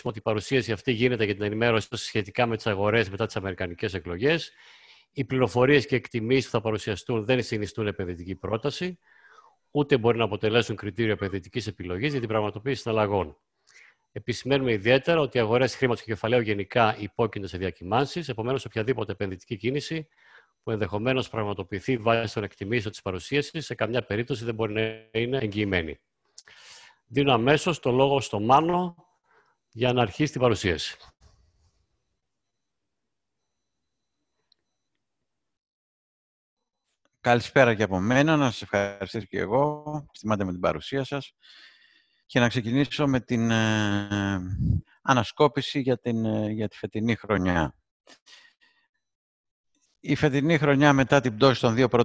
ότι η παρουσίαση αυτή γίνεται για την ενημέρωση σχετικά με τις αγορές μετά τις αμερικανικές εκλογές. Οι πληροφορίες και εκτιμήσεις που θα παρουσιαστούν δεν συνιστούν επενδυτική πρόταση, ούτε μπορεί να αποτελέσουν κριτήριο επενδυτικής επιλογής για την πραγματοποίηση συναλλαγών. Επισημαίνουμε ιδιαίτερα ότι οι αγορές χρήματος και κεφαλαίου γενικά υπόκεινται σε διακυμάνσεις, επομένως, οποιαδήποτε επενδυτική κίνηση που ενδεχομένως πραγματοποιηθεί βάσει των εκτιμήσεων της παρουσίασης, σε καμιά περίπτωση δεν μπορεί να είναι εγγυημένη. Δίνω αμέσως το λόγο στο Μάνο για να αρχίσει την παρουσίαση. Καλησπέρα και από μένα, να σας ευχαριστήσω και εγώ, στιμάτε με την παρουσία σας και να ξεκινήσω με την ανασκόπηση για τη φετινή χρονιά. Η φετινή χρονιά μετά την πτώση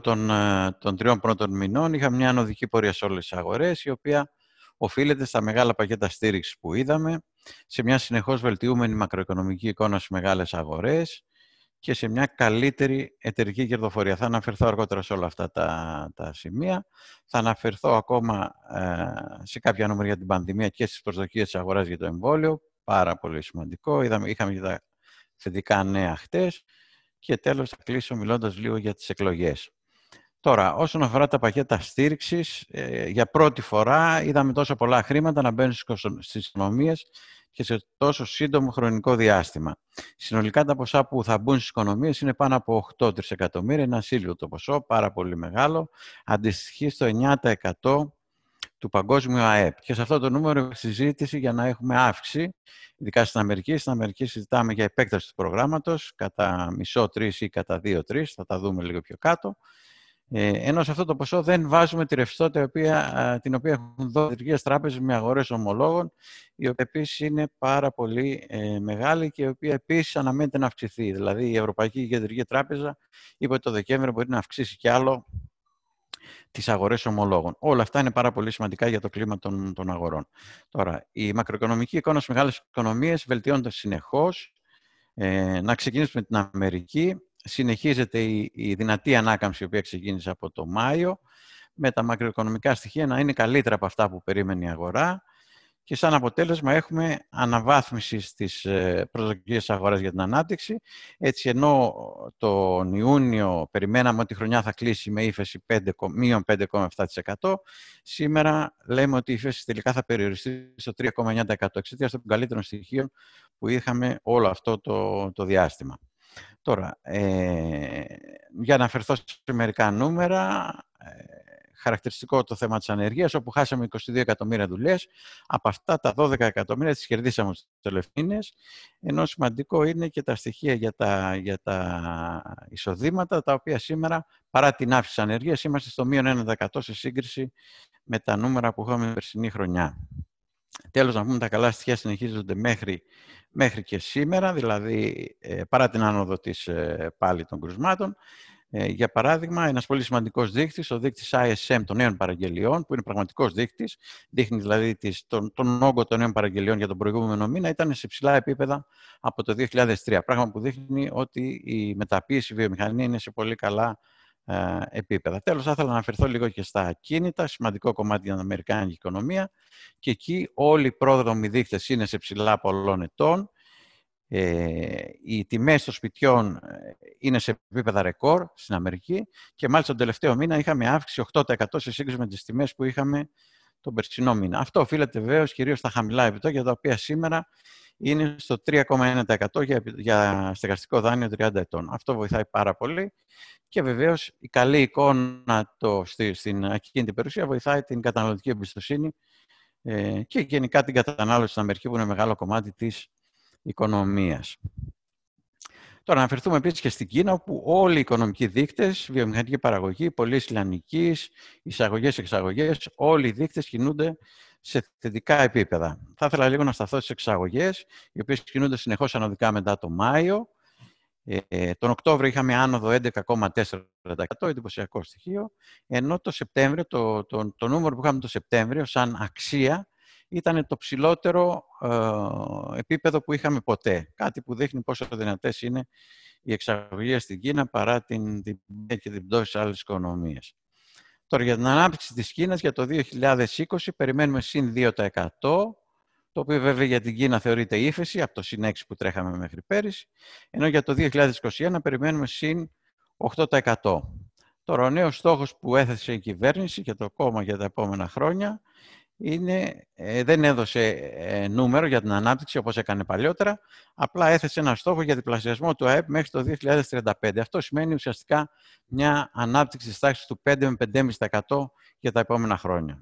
των τριών πρώτων μηνών είχαμε μια ανωδική πορεία σε όλες τις αγορές, η οποία οφείλεται στα μεγάλα πακέτα στήριξης που είδαμε, σε μια συνεχώς βελτιούμενη μακροοικονομική εικόνα στις μεγάλες αγορές και σε μια καλύτερη εταιρική κερδοφορία. Θα αναφερθώ αργότερα σε όλα αυτά τα σημεία. Θα αναφερθώ ακόμα σε κάποια νούμερα για την πανδημία και στις προσδοκίες της αγοράς για το εμβόλιο. Πάρα πολύ σημαντικό. Είχαμε και τα θετικά νέα χτες. Και τέλος θα κλείσω μιλώντας λίγο για τις εκλογές. Τώρα, όσον αφορά τα πακέτα στήριξης, για πρώτη φορά είδαμε τόσο πολλά χρήματα να μπαίνουν στις οικονομίες και σε τόσο σύντομο χρονικό διάστημα. Συνολικά τα ποσά που θα μπουν στις οικονομίες είναι πάνω από 8 τρισεκατομμύρια, ένα ασύλληπτο ποσό, πάρα πολύ μεγάλο, αντιστοιχεί στο 9% του παγκόσμιου ΑΕΠ. Και σε αυτό το νούμερο συζήτηση για να έχουμε αύξηση, ειδικά στην Αμερική. Στην Αμερική συζητάμε για επέκταση του προγράμματος κατά μισό 3 ή κατά 2-3, θα τα δούμε λίγο πιο κάτω. Ενώ σε αυτό το ποσό δεν βάζουμε τη ρευστότητα την οποία έχουν δώσει οι κεντρικές τράπεζες με αγορές ομολόγων, η οποία επίσης είναι πάρα πολύ μεγάλη και η οποία επίσης αναμένεται να αυξηθεί. Δηλαδή η Ευρωπαϊκή Κεντρική Τράπεζα είπε ότι το Δεκέμβριο μπορεί να αυξήσει κι άλλο τις αγορές ομολόγων. Όλα αυτά είναι πάρα πολύ σημαντικά για το κλίμα των αγορών. Τώρα, η μακροοικονομική εικόνα στις μεγάλες οικονομίες βελτιώνεται συνεχώς. Να ξεκινήσουμε με την Αμερική. Συνεχίζεται η δυνατή ανάκαμψη, η οποία ξεκίνησε από το Μάιο, με τα μακροοικονομικά στοιχεία να είναι καλύτερα από αυτά που περίμενε η αγορά. Και σαν αποτέλεσμα έχουμε αναβάθμιση στις προσδοκίες της αγοράς για την ανάπτυξη. Έτσι, ενώ τον Ιούνιο περιμέναμε ότι η χρονιά θα κλείσει με ύφεση μείον 5,7%, σήμερα λέμε ότι η ύφεση τελικά θα περιοριστεί στο 3,9% εξαιτίας των καλύτερων στοιχείων που είχαμε όλο αυτό το διάστημα. Τώρα, για να αναφερθώ σε μερικά νούμερα, χαρακτηριστικό το θέμα της ανεργίας, όπου χάσαμε 22 εκατομμύρια δουλειές. Από αυτά τα 12 εκατομμύρια τις κερδίσαμε στους τελευταίους μήνες, ενώ σημαντικό είναι και τα στοιχεία για τα εισοδήματα, τα οποία σήμερα, παρά την αύξηση της ανεργίας, είμαστε στο μείον 1% σε σύγκριση με τα νούμερα που είχαμε την περσινή χρονιά. Τέλος, να πούμε τα καλά στοιχεία συνεχίζονται μέχρι και σήμερα, δηλαδή παρά την άνοδο πάλι των κρουσμάτων. Για παράδειγμα, ένας πολύ σημαντικός δείκτης, ο δείκτης ISM των νέων παραγγελιών, που είναι πραγματικός δείκτης, δείχνει δηλαδή τον όγκο των νέων παραγγελιών για τον προηγούμενο μήνα, ήταν σε ψηλά επίπεδα από το 2003. Πράγμα που δείχνει ότι η μεταποίηση, η βιομηχανία είναι σε πολύ καλά επίπεδα. Τέλος, θα ήθελα να αναφερθώ λίγο και στα ακίνητα, σημαντικό κομμάτι για την αμερικάνικη οικονομία. Και εκεί όλοι οι πρόδρομοι δείκτες είναι σε ψηλά πολλών ετών. Οι τιμές των σπιτιών είναι σε επίπεδα ρεκόρ στην Αμερική και μάλιστα τον τελευταίο μήνα είχαμε αύξηση 8% σε σύγκριση με τις τιμές που είχαμε τον περσινό μήνα. Αυτό οφείλεται βεβαίως κυρίως στα χαμηλά επιτόκια, τα οποία σήμερα είναι στο 3,1% για στεγαστικό δάνειο 30 ετών. Αυτό βοηθάει πάρα πολύ και βεβαίως η καλή εικόνα στην ακίνητη περιουσία βοηθάει την καταναλωτική εμπιστοσύνη και γενικά την κατανάλωση στην Αμερική, που είναι μεγάλο κομμάτι της οικονομίας. Τώρα, να αναφερθούμε επίσης και στην Κίνα, όπου όλοι οι οικονομικοί δείκτες, βιομηχανική παραγωγή, πωλήσεις λιανικής, εισαγωγές-εξαγωγές, όλοι οι δείκτες κινούνται σε θετικά επίπεδα. Θα ήθελα λίγο να σταθώ στις εξαγωγές, οι οποίες κινούνται συνεχώς ανωδικά μετά το Μάιο. Τον Οκτώβριο είχαμε άνοδο 11,4%, εντυπωσιακό στοιχείο, ενώ το Σεπτέμβριο, το νούμερο που είχαμε το Σεπτέμβριο σαν αξία ήταν το ψηλότερο επίπεδο που είχαμε ποτέ. Κάτι που δείχνει πόσο δυνατές είναι οι εξαγωγές στην Κίνα παρά την και την πτώση σε άλλες οικονομίες. Τώρα, για την ανάπτυξη της Κίνας για το 2020 περιμένουμε συν 2%. το οποίο βέβαια για την Κίνα θεωρείται ύφεση, από το +6 που τρέχαμε μέχρι πέρυσι, ενώ για το 2021 περιμένουμε +8%. Τώρα, ο νέος στόχος που έθεσε η κυβέρνηση και το κόμμα για τα επόμενα χρόνια δεν έδωσε νούμερο για την ανάπτυξη όπως έκανε παλιότερα, απλά έθεσε ένα στόχο για διπλασιασμό του ΑΕΠ μέχρι το 2035. Αυτό σημαίνει ουσιαστικά μια ανάπτυξη της τάξης του 5 με 5,5% για τα επόμενα χρόνια.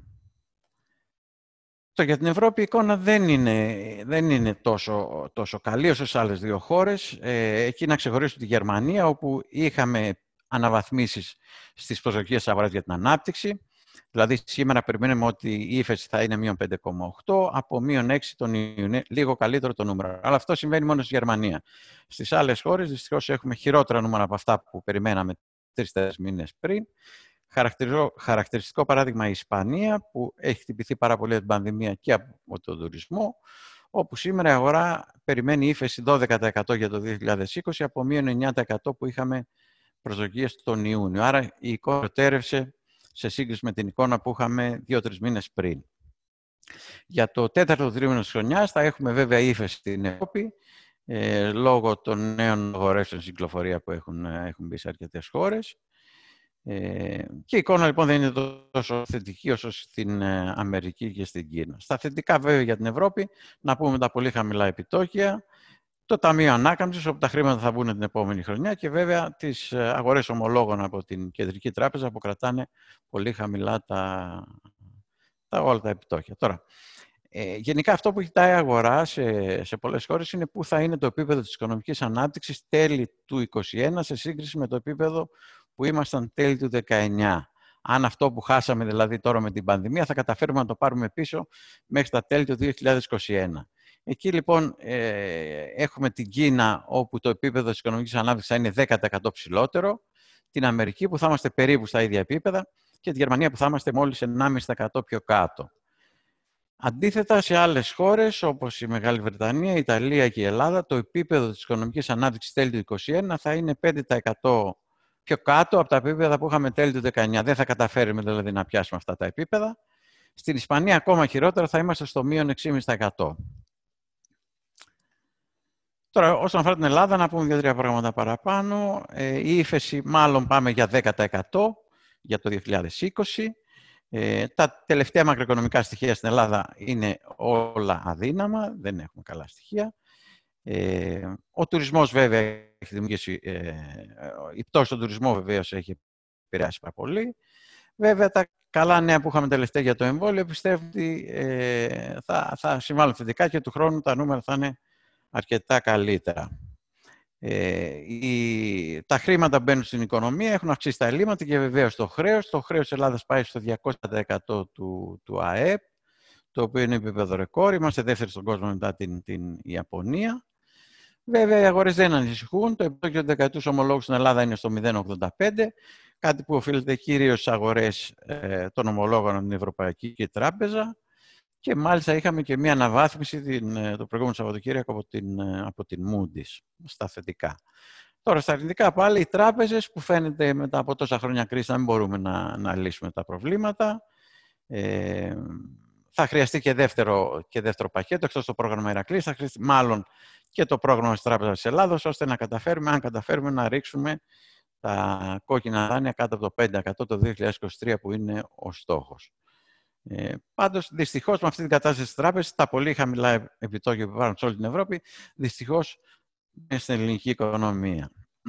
Για την Ευρώπη η εικόνα δεν είναι τόσο καλή όσο σε άλλες δύο χώρες. Εκεί να ξεχωρίσω τη Γερμανία, όπου είχαμε αναβαθμίσεις στις προσδοκίες αγοράς για την ανάπτυξη. Δηλαδή, σήμερα περιμένουμε ότι η ύφεση θα είναι -5,8, από -6 τον Ιουνίο, λίγο καλύτερο το νούμερο. Αλλά αυτό συμβαίνει μόνο στη Γερμανία. Στις άλλες χώρες, δυστυχώς, έχουμε χειρότερα νούμερα από αυτά που περιμέναμε 3-4 μήνες πριν. Χαρακτηριστικό παράδειγμα η Ισπανία, που έχει χτυπηθεί πάρα πολύ από την πανδημία και από τον τουρισμό, όπου σήμερα η αγορά περιμένει ύφεση 12% για το 2020, από -9% που είχαμε προσδοκίες τον Ιούνιο. Άρα η εικόνα προτέρευσε σε σύγκριση με την εικόνα που είχαμε 2-3 μήνες πριν. Για το τέταρτο τρίμηνο της χρονιάς θα έχουμε βέβαια ύφεση στην Ευρώπη, λόγω των νέων αγορεύσεων στην κυκλοφορία που έχουν μπει σε αρκετές χώρες. Και η εικόνα λοιπόν δεν είναι τόσο θετική όσο στην Αμερική και στην Κίνα. Στα θετικά βέβαια για την Ευρώπη, να πούμε τα πολύ χαμηλά επιτόκια, το Ταμείο Ανάκαμψης, όπου τα χρήματα θα βγουν την επόμενη χρονιά, και βέβαια τις αγορές ομολόγων από την Κεντρική Τράπεζα που κρατάνε πολύ χαμηλά όλα τα επιτόκια. Τώρα, γενικά αυτό που κοιτάει η αγορά σε πολλές χώρες είναι πού θα είναι το επίπεδο της οικονομικής ανάπτυξης τέλη του 2021 σε σύγκριση με το επίπεδο που ήμασταν τέλη του 19. Αν αυτό που χάσαμε δηλαδή τώρα με την πανδημία θα καταφέρουμε να το πάρουμε πίσω μέχρι τα τέλη του 2021. Εκεί λοιπόν έχουμε την Κίνα, όπου το επίπεδο της οικονομικής ανάπτυξης θα είναι 10% ψηλότερο, την Αμερική που θα είμαστε περίπου στα ίδια επίπεδα και τη Γερμανία που θα είμαστε μόλις 1,5% πιο κάτω. Αντίθετα, σε άλλες χώρες όπως η Μεγάλη Βρετανία, η Ιταλία και η Ελλάδα, το επίπεδο της οικονομικής ανάπτυξης τέλη του 2021 θα είναι 5% πιο κάτω από τα επίπεδα που είχαμε τέλη του 19. Δεν θα καταφέρουμε δηλαδή να πιάσουμε αυτά τα επίπεδα. Στην Ισπανία ακόμα χειρότερα, θα είμαστε στο -6,5%. Τώρα, όσον αφορά την Ελλάδα, να πούμε 2-3 πράγματα παραπάνω. Η ύφεση, μάλλον πάμε για 10% για το 2020. Τα τελευταία μακροοικονομικά στοιχεία στην Ελλάδα είναι όλα αδύναμα, δεν έχουμε καλά στοιχεία. Ο τουρισμός βέβαια έχει δημιουργήσει, η πτώση στον τουρισμό βεβαίως έχει επηρεάσει πάρα πολύ. Βέβαια τα καλά νέα που είχαμε τελευταία για το εμβόλιο πιστεύω ότι θα συμβάλλουν θετικά και του χρόνου τα νούμερα θα είναι αρκετά καλύτερα. Τα χρήματα μπαίνουν στην οικονομία, έχουν αυξήσει τα ελλείμματα και βεβαίως το χρέος. Το χρέος της Ελλάδας πάει στο 200% του ΑΕΠ, το οποίο είναι επίπεδο ρεκόρ. Είμαστε δεύτεροι στον κόσμο μετά την Ιαπωνία. Βέβαια, οι αγορές δεν ανησυχούν. Το επιτόκιο του δεκαετούς ομολόγου στην Ελλάδα είναι στο 0,85, κάτι που οφείλεται κυρίως στις αγορές των ομολόγων από την Ευρωπαϊκή Τράπεζα. Και μάλιστα είχαμε και μία αναβάθμιση το προηγούμενο Σαββατοκύριακο από την Moody's, στα θετικά. Τώρα, στα αρνητικά πάλι, οι τράπεζες που φαίνεται μετά από τόσα χρόνια κρίση να μην μπορούμε να λύσουμε τα προβλήματα. Θα χρειαστεί και δεύτερο πακέτο, εκτός το πρόγραμμα Ηρακλής, θα χρειαστεί μάλλον και το πρόγραμμα της Τράπεζας της Ελλάδος, ώστε να καταφέρουμε να ρίξουμε τα κόκκινα δάνεια κάτω από το 5% το 2023 που είναι ο στόχος. Πάντως, δυστυχώς, με αυτή την κατάσταση της τράπεζας, τα πολύ χαμηλά επιτόκια που υπάρχουν σε όλη την Ευρώπη, δυστυχώς είναι στην ελληνική οικονομία.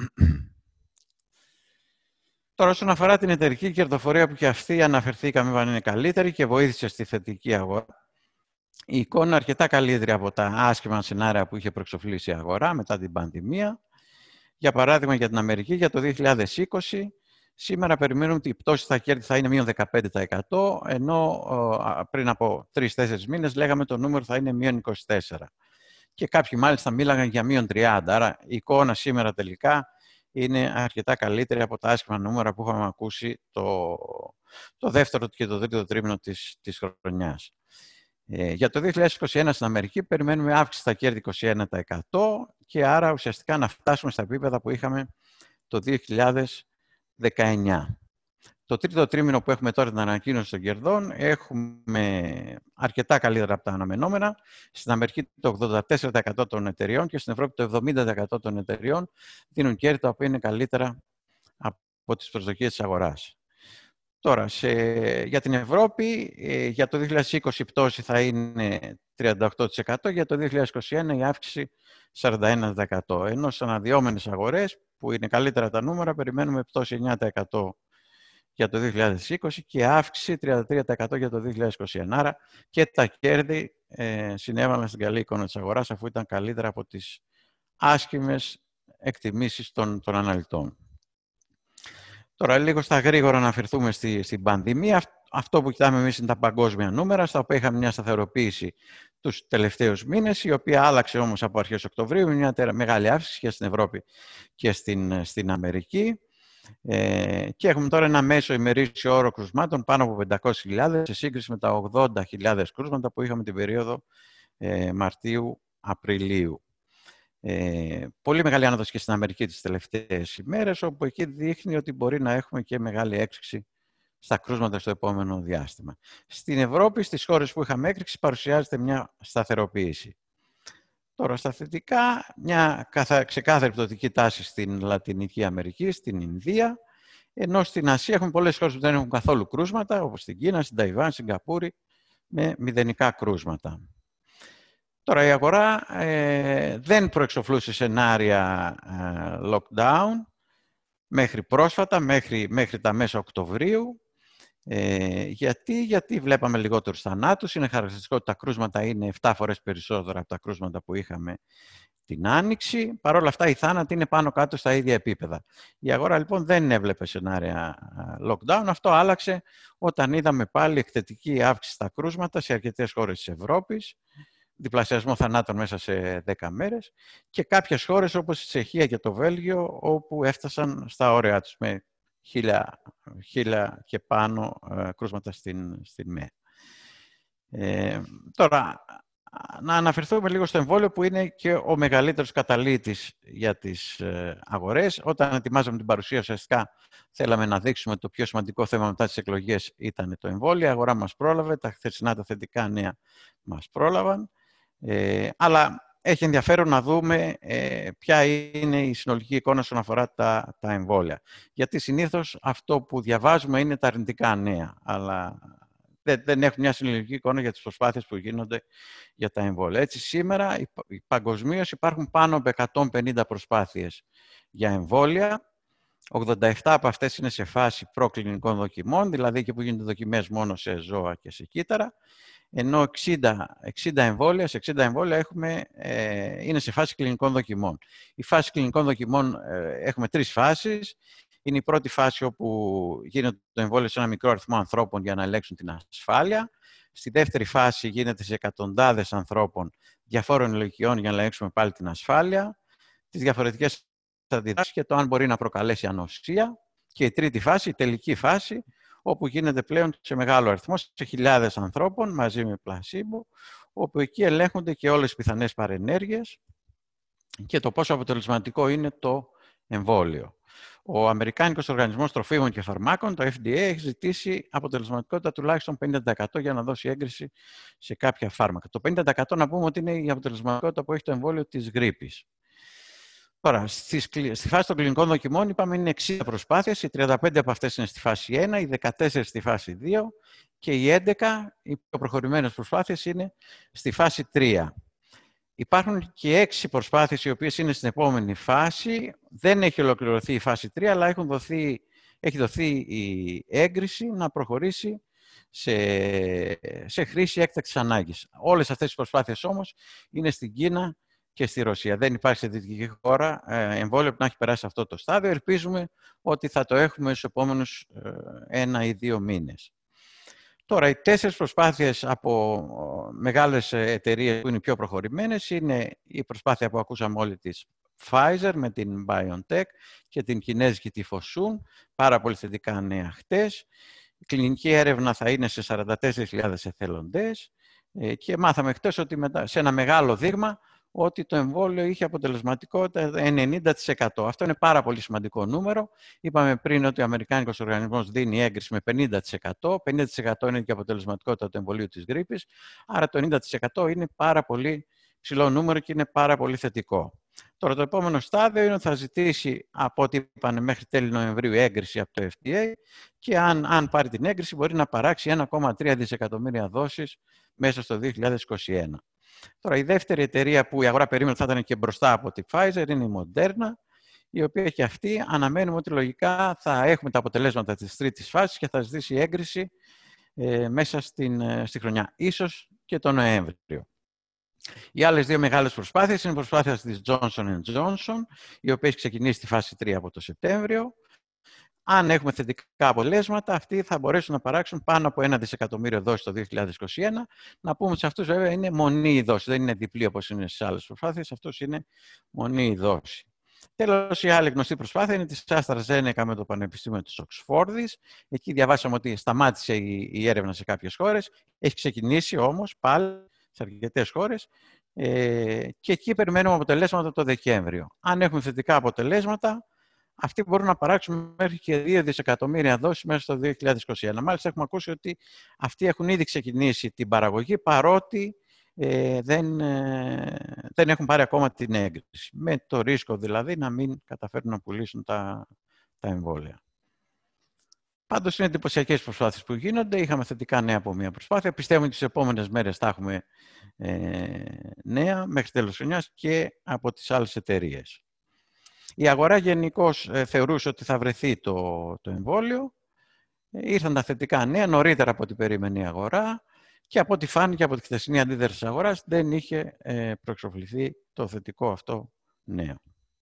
Τώρα, όσον αφορά την εταιρική κερδοφορία, που και αυτή αναφερθήκαμε αν είναι καλύτερη και βοήθησε στη θετική αγορά, η εικόνα είναι αρκετά καλύτερη από τα άσχημα σενάρια που είχε προεξοφλήσει η αγορά μετά την πανδημία. Για παράδειγμα, για την Αμερική, για το 2020, σήμερα περιμένουμε ότι η πτώση στα κέρδη θα είναι -15%, ενώ πριν από 3-4 μήνες λέγαμε το νούμερο θα είναι -24%. Και κάποιοι μάλιστα μίλαγαν για -30%. Άρα η εικόνα σήμερα τελικά είναι αρκετά καλύτερη από τα άσχημα νούμερα που είχαμε ακούσει το δεύτερο και το τρίτο τρίμηνο της χρονιάς. Για το 2021 στην Αμερική περιμένουμε αύξηση στα κέρδη 21% και άρα ουσιαστικά να φτάσουμε στα επίπεδα που είχαμε το 2019. Το τρίτο τρίμηνο που έχουμε τώρα την ανακοίνωση των κερδών, έχουμε αρκετά καλύτερα από τα αναμενόμενα. Στην Αμερική το 84% των εταιριών και στην Ευρώπη το 70% των εταιριών δίνουν κέρδη τα οποία είναι καλύτερα από τις προσδοκίες της αγοράς. Τώρα, για την Ευρώπη, για το 2020 η πτώση θα είναι 38%, για το 2021 η αύξηση 41%. Ενώ στις αναδυόμενες αγορές, που είναι καλύτερα τα νούμερα, περιμένουμε πτώση 9% για το 2020 και αύξηση 33% για το 2021. Άρα και τα κέρδη συνέβαλαν στην καλή εικόνα της αγοράς, αφού ήταν καλύτερα από τις άσχημες εκτιμήσεις των αναλυτών. Τώρα, λίγο στα γρήγορα να αναφερθούμε στην πανδημία. Αυτό που κοιτάμε εμείς είναι τα παγκόσμια νούμερα, στα οποία είχαμε μια σταθεροποίηση τους τελευταίους μήνες, η οποία άλλαξε όμως από αρχές Οκτωβρίου, με μια μεγάλη αύξηση και στην Ευρώπη και στην Αμερική. Και έχουμε τώρα ένα μέσο ημερήσιο όρο κρουσμάτων πάνω από 500.000 σε σύγκριση με τα 80.000 κρούσματα που είχαμε την περίοδο Μαρτίου-Απριλίου. Πολύ μεγάλη άνοδος και στην Αμερική τις τελευταίες ημέρες, όπου εκεί δείχνει ότι μπορεί να έχουμε και μεγάλη έκρηξη στα κρούσματα στο επόμενο διάστημα. Στην Ευρώπη, στις χώρες που είχαμε έκρηξη, παρουσιάζεται μια σταθεροποίηση. Τώρα, στα θετικά, μια ξεκάθαρη πτωτική τάση στην Λατινική Αμερική, στην Ινδία, ενώ στην Ασία έχουμε πολλές χώρες που δεν έχουν καθόλου κρούσματα, όπως στην Κίνα, στην Ταϊβάν, στην Σιγκαπούρη, με μηδενικά κρούσματα. Τώρα, η αγορά δεν προεξοφλούσε σενάρια lockdown μέχρι πρόσφατα, μέχρι τα μέσα Οκτωβρίου. Γιατί βλέπαμε λιγότερους θανάτους. Είναι χαρακτηριστικό ότι τα κρούσματα είναι 7 φορές περισσότερα από τα κρούσματα που είχαμε την Άνοιξη. Παρ' όλα αυτά, οι θάνατοι είναι πάνω κάτω στα ίδια επίπεδα. Η αγορά λοιπόν δεν έβλεπε σενάρια lockdown. Αυτό άλλαξε όταν είδαμε πάλι εκθετική αύξηση στα κρούσματα σε αρκετές χώρες της Ευρώπης, διπλασιασμό θανάτων μέσα σε 10 μέρες και κάποιες χώρες όπως η Τσεχία και το Βέλγιο, όπου έφτασαν στα όρια τους με 1.000 και πάνω κρούσματα στην ΜΕ. Τώρα, να αναφερθούμε λίγο στο εμβόλιο, που είναι και ο μεγαλύτερος καταλύτης για τις αγορές. Όταν ετοιμάζαμε την παρουσία, ουσιαστικά θέλαμε να δείξουμε το πιο σημαντικό θέμα μετά τις εκλογές ήταν το εμβόλιο. Η αγορά μας πρόλαβε, τα χθεσινά τα θετικά νέα μας πρόλαβαν. Αλλά έχει ενδιαφέρον να δούμε ποια είναι η συνολική εικόνα όσον αφορά τα εμβόλια. Γιατί συνήθως αυτό που διαβάζουμε είναι τα αρνητικά νέα, αλλά δεν έχουμε μια συνολική εικόνα για τις προσπάθειες που γίνονται για τα εμβόλια. Έτσι, σήμερα παγκοσμίως υπάρχουν πάνω από 150 προσπάθειες για εμβόλια. 87 από αυτές είναι σε φάση προκλινικών δοκιμών, δηλαδή και που γίνονται δοκιμές μόνο σε ζώα και σε κύτταρα, ενώ 60 εμβόλια είναι σε φάση κλινικών δοκιμών. Η φάση κλινικών δοκιμών έχουμε 3 φάσεις. Είναι η πρώτη φάση όπου γίνεται το εμβόλιο σε ένα μικρό αριθμό ανθρώπων για να ελέγξουν την ασφάλεια. Στη δεύτερη φάση γίνεται σε εκατοντάδες ανθρώπων διαφόρων ηλικιών για να ελέγξουμε πάλι την ασφάλεια, τις διαφορετικές αντιδράσεις και το αν μπορεί να προκαλέσει ανοσία. Και η τρίτη φάση, η τελική φάση, όπου γίνεται πλέον σε μεγάλο αριθμό, σε χιλιάδες ανθρώπων μαζί με πλασίμπο, όπου εκεί ελέγχονται και όλες οι πιθανές παρενέργειες και το πόσο αποτελεσματικό είναι το εμβόλιο. Ο Αμερικάνικος Οργανισμός Τροφίμων και Φαρμάκων, το FDA, έχει ζητήσει αποτελεσματικότητα τουλάχιστον 50% για να δώσει έγκριση σε κάποια φάρμακα. Το 50% να πούμε ότι είναι η αποτελεσματικότητα που έχει το εμβόλιο της γρίπης. Τώρα, στη φάση των κλινικών δοκιμών είπαμε είναι 60 προσπάθειες, οι 35 από αυτές είναι στη φάση 1, οι 14 στη φάση 2 και οι 11, οι πιο προχωρημένες προσπάθειες, είναι στη φάση 3. Υπάρχουν και 6 προσπάθειες οι οποίες είναι στην επόμενη φάση. Δεν έχει ολοκληρωθεί η φάση 3, αλλά έχει δοθεί η έγκριση να προχωρήσει σε χρήση έκτακτης ανάγκης. Όλες αυτές τις προσπάθειες όμως είναι στην Κίνα και στη Ρωσία. Δεν υπάρχει σε δυτική χώρα εμβόλιο που να έχει περάσει αυτό το στάδιο. Ελπίζουμε ότι θα το έχουμε στους επόμενους 1 ή 2 μήνες. Τώρα, οι 4 προσπάθειες από μεγάλες εταιρείες που είναι πιο προχωρημένες είναι η προσπάθεια που ακούσαμε όλοι της Pfizer με την BioNTech και την κινέζικη τη Fosun. Πάρα πολύ θετικά νέα χτες. Η κλινική έρευνα θα είναι σε 44.000 εθελοντές και μάθαμε χτες ότι σε ένα μεγάλο δείγμα ότι το εμβόλιο είχε αποτελεσματικότητα 90%. Αυτό είναι πάρα πολύ σημαντικό νούμερο. Είπαμε πριν ότι ο Αμερικάνικος Οργανισμός δίνει έγκριση με 50%. 50% είναι και η αποτελεσματικότητα του εμβολίου της γρίπης. Άρα το 90% είναι πάρα πολύ ψηλό νούμερο και είναι πάρα πολύ θετικό. Τώρα το επόμενο στάδιο είναι ότι θα ζητήσει, από ό,τι είπαν, μέχρι τέλη Νοεμβρίου έγκριση από το FDA και αν πάρει την έγκριση μπορεί να παράξει 1,3 δισεκατομμύρια δόσεις μέσα στο 2021. Τώρα η δεύτερη εταιρεία που η αγορά περίμενε θα ήταν και μπροστά από τη Pfizer είναι η Moderna, η οποία και αυτή αναμένουμε ότι λογικά θα έχουμε τα αποτελέσματα της τρίτης φάσης και θα ζητήσει έγκριση μέσα στη χρονιά, ίσως και τον Νοέμβριο. Οι άλλες δύο μεγάλες προσπάθειες είναι η προσπάθεια της Johnson & Johnson, η οποία έχει ξεκινήσει τη φάση 3 από το Σεπτέμβριο. Αν έχουμε θετικά αποτελέσματα, αυτοί θα μπορέσουν να παράξουν πάνω από 1 δισεκατομμύριο δόσεις το 2021. Να πούμε ότι σε αυτούς βέβαια είναι μονή η δόση, δεν είναι διπλή όπως είναι στις άλλες προσπάθειες, αυτός είναι μονή η δόση. Τέλος, η άλλη γνωστή προσπάθεια είναι της AstraZeneca με το Πανεπιστήμιο της Οξφόρδης. Εκεί διαβάσαμε ότι σταμάτησε η έρευνα σε κάποιες χώρες. Έχει ξεκινήσει όμως πάλι σε αρκετές χώρες και εκεί περιμένουμε αποτελέσματα το Δεκέμβριο. Αν έχουμε θετικά αποτελέσματα, αυτοί μπορούν να παράξουν μέχρι και 2 δισεκατομμύρια δόσεις μέσα στο 2021. Μάλιστα έχουμε ακούσει ότι αυτοί έχουν ήδη ξεκινήσει την παραγωγή παρότι δεν έχουν πάρει ακόμα την έγκριση. Με το ρίσκο δηλαδή να μην καταφέρουν να πουλήσουν τα εμβόλια. Πάντως είναι εντυπωσιακές προσπάθειες που γίνονται. Είχαμε θετικά νέα από μια προσπάθεια. Πιστεύουμε ότι τις επόμενες μέρες θα έχουμε νέα μέχρι τέλος χρονιάς και από τις άλλες εταιρείες. Η αγορά γενικώς θεωρούσε ότι θα βρεθεί το εμβόλιο. Ήρθαν τα θετικά νέα νωρίτερα από ό,τι περίμενε η αγορά και από ό,τι φάνηκε από τη χθεσινή αντίδραση της αγοράς δεν είχε προεξοφληθεί το θετικό αυτό νέο.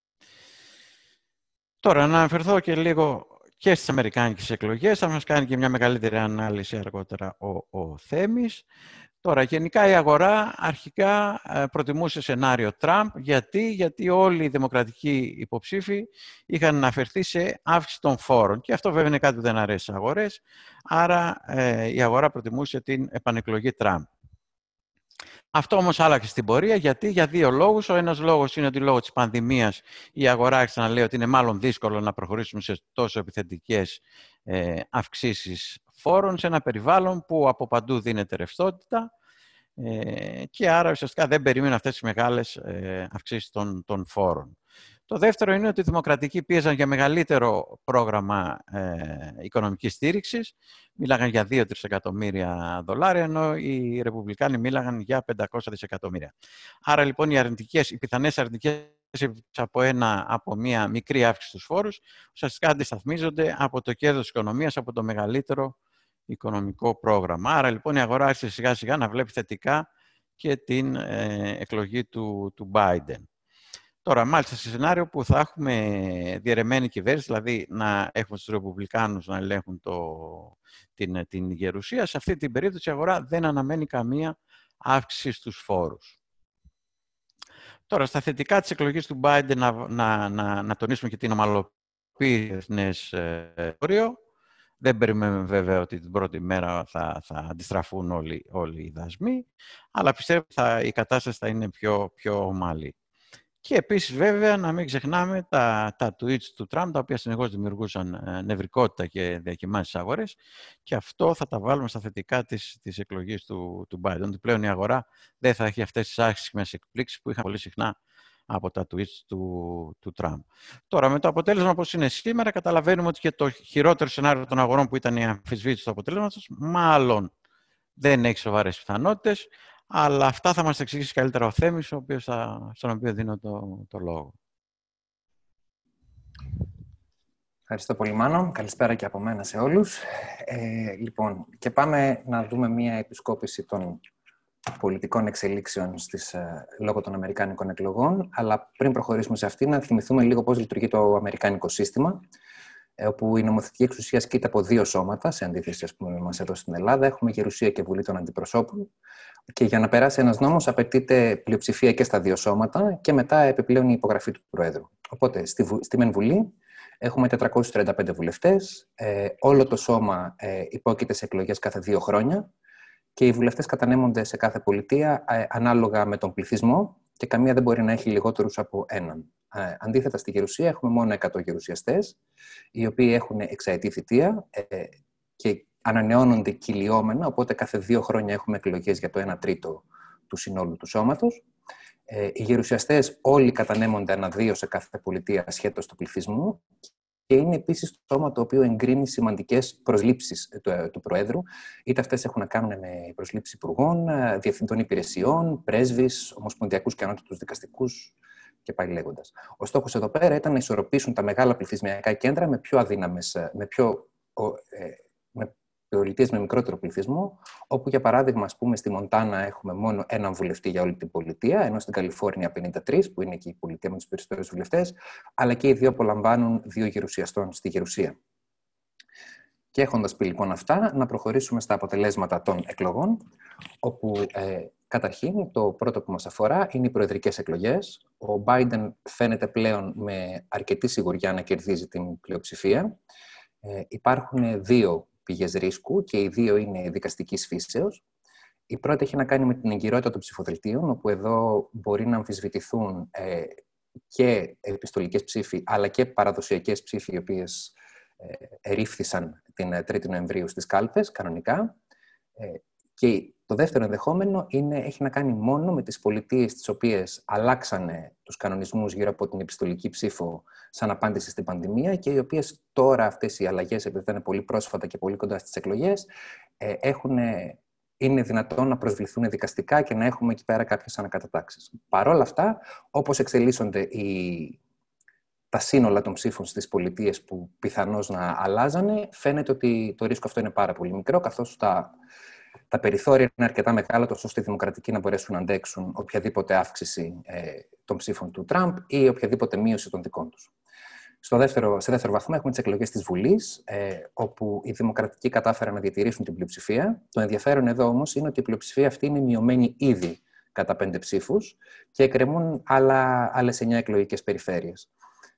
Τώρα να αναφερθώ και λίγο και στις αμερικάνικες εκλογές. Θα μας κάνει και μια μεγαλύτερη ανάλυση αργότερα ο Θέμης. Τώρα, γενικά η αγορά αρχικά προτιμούσε σενάριο Τραμπ. Γιατί όλοι οι δημοκρατικοί υποψήφοι είχαν αναφερθεί σε αύξηση των φόρων. Και αυτό βέβαια είναι κάτι που δεν αρέσει στις αγορές. Άρα η αγορά προτιμούσε την επανεκλογή Τραμπ. Αυτό όμως άλλαξε στην πορεία, γιατί για δύο λόγους. Ο ένας λόγος είναι ότι λόγω της πανδημίας η αγορά άρχισε να λέει ότι είναι μάλλον δύσκολο να προχωρήσουμε σε τόσο επιθετικές αυξήσεις φόρων σε ένα περιβάλλον που από παντού δίνεται ρευστότητα και άρα ουσιαστικά δεν περίμενε αυτές τις μεγάλες αυξήσεις των φόρων. Το δεύτερο είναι ότι οι δημοκρατικοί πίεζαν για μεγαλύτερο πρόγραμμα οικονομικής στήριξης. Μίλαγαν για 2-3 εκατομμύρια δολάρια, ενώ οι ρεπουμπλικάνοι μίλαγαν για 500 δισεκατομμύρια. Άρα λοιπόν οι πιθανές αρνητικές από μια μικρή αύξηση στους φόρους ουσιαστικά αντισταθμίζονται από το κέρδος της οικονομίας, από το μεγαλύτερο οικονομικό πρόγραμμα. Άρα λοιπόν η αγορά άρχισε σιγά σιγά να βλέπει θετικά και την εκλογή του Biden. Τώρα, μάλιστα, σε σενάριο που θα έχουμε διαιρεμένη κυβέρνηση, δηλαδή να έχουμε τους Ρεπουμπλικάνους να ελέγχουν την γερουσία, σε αυτή την περίπτωση η αγορά δεν αναμένει καμία αύξηση στους φόρους. Τώρα, στα θετικά της εκλογής του Biden να τονίσουμε και την ομαλοποίηση διεθνές εμπόριο. Δεν περιμένουμε βέβαια ότι την πρώτη μέρα θα αντιστραφούν όλοι οι δασμοί, αλλά πιστεύω ότι η κατάσταση θα είναι πιο ομαλή. Και επίσης βέβαια να μην ξεχνάμε τα tweets του Τραμπ, τα οποία συνεχώς δημιουργούσαν νευρικότητα και διακυμάνσεις στις αγορές, και αυτό θα τα βάλουμε στα θετικά της εκλογής του Biden. Ότι πλέον η αγορά δεν θα έχει αυτές τις άσχημες εκπλήξεις που είχαν πολύ συχνά από τα tweets του Τραμπ. Τώρα, με το αποτέλεσμα όπως είναι σήμερα, καταλαβαίνουμε ότι και το χειρότερο σενάριο των αγορών που ήταν η αμφισβήτηση του αποτελέσματος, μάλλον δεν έχει σοβαρές πιθανότητες, αλλά αυτά θα μας εξηγήσει καλύτερα ο Θέμης, στον οποίο δίνω το λόγο. Ευχαριστώ πολύ, Μάνο. Καλησπέρα και από μένα σε όλους. Λοιπόν, και πάμε να δούμε μία επισκόπηση των πολιτικών εξελίξεων λόγω των αμερικάνικων εκλογών. Αλλά πριν προχωρήσουμε σε αυτή, να θυμηθούμε λίγο πώς λειτουργεί το αμερικάνικο σύστημα, όπου η νομοθετική εξουσία ασκείται από δύο σώματα, σε αντίθεση με μας εδώ στην Ελλάδα. Έχουμε Γερουσία και Βουλή των Αντιπροσώπων. Και για να περάσει ένας νόμος απαιτείται πλειοψηφία και στα δύο σώματα και μετά επιπλέον η υπογραφή του Προέδρου. Οπότε στη Μεν Βουλή έχουμε 435 βουλευτές. Όλο το σώμα υπόκειται σε εκλογές κάθε 2 χρόνια και οι βουλευτές κατανέμονται σε κάθε πολιτεία ανάλογα με τον πληθυσμό και καμία δεν μπορεί να έχει λιγότερους από έναν. Αντίθετα, στη Γερουσία έχουμε μόνο 100 γερουσιαστές, οι οποίοι έχουν εξαετή θητεία και ανανεώνονται κυλιόμενα, οπότε κάθε 2 χρόνια έχουμε εκλογές για το 1/3 του συνόλου του σώματος. Οι γερουσιαστές όλοι κατανέμονται ανά 2 σε κάθε πολιτεία ασχέτως του πληθυσμού και είναι επίσης το σώμα το οποίο εγκρίνει σημαντικές προσλήψεις του Προέδρου, είτε αυτές έχουν να κάνουν με προσλήψεις υπουργών, διευθυντών υπηρεσιών, πρέσβεις, ομοσπονδιακούς και ανώτατους δικαστικούς και πάει λέγοντας. Ο στόχος εδώ πέρα ήταν να ισορροπήσουν τα μεγάλα πληθυσμιακά κέντρα με πιο αδύναμες, με πολιτείες με μικρότερο πληθυσμό, όπου για παράδειγμα, ας πούμε, στη Μοντάνα έχουμε μόνο έναν βουλευτή για όλη την πολιτεία, ενώ στην Καλιφόρνια 53, που είναι και η πολιτεία με τους περισσότερους βουλευτές, αλλά και οι δύο απολαμβάνουν 2 γερουσιαστών στη Γερουσία. Και έχοντας πει λοιπόν αυτά, να προχωρήσουμε στα αποτελέσματα των εκλογών, όπου καταρχήν το πρώτο που μας αφορά είναι οι προεδρικές εκλογές. Ο Biden φαίνεται πλέον με αρκετή σιγουριά να κερδίζει την πλειοψηφία. Υπάρχουν 2 πηγές ρίσκου και οι 2 είναι δικαστικής φύσεως. Η πρώτη έχει να κάνει με την εγκυρότητα των ψηφοδελτίων, όπου εδώ μπορεί να αμφισβητηθούν και επιστολικές ψήφοι, αλλά και παραδοσιακές ψήφοι, οι οποίες ερήφθησαν την 3η Νοεμβρίου στις κάλπες, κανονικά. Και το δεύτερο ενδεχόμενο έχει να κάνει μόνο με τις πολιτείες τις οποίες αλλάξανε τους κανονισμούς γύρω από την επιστολική ψήφο σαν απάντηση στην πανδημία και οι οποίες τώρα αυτές οι αλλαγές, επειδή ήταν πολύ πρόσφατα και πολύ κοντά στις εκλογές, είναι δυνατόν να προσβληθούν δικαστικά και να έχουμε εκεί πέρα κάποιες ανακατατάξεις. Παρ' όλα αυτά, όπως εξελίσσονται τα σύνολα των ψήφων στις πολιτείες που πιθανώς να αλλάζανε, φαίνεται ότι το ρίσκο αυτό είναι πάρα πολύ μικρό, καθώς τα περιθώρια είναι αρκετά μεγάλα, τόσο ώστε οι δημοκρατικοί να μπορέσουν να αντέξουν οποιαδήποτε αύξηση των ψήφων του Τραμπ ή οποιαδήποτε μείωση των δικών τους. Σε δεύτερο βαθμό έχουμε τις εκλογές της Βουλής, όπου οι δημοκρατικοί κατάφεραν να διατηρήσουν την πλειοψηφία. Το ενδιαφέρον εδώ όμως είναι ότι η πλειοψηφία αυτή είναι μειωμένη ήδη κατά 5 ψήφους και εκκρεμούν άλλες 9 εκλογικές περιφέρειες.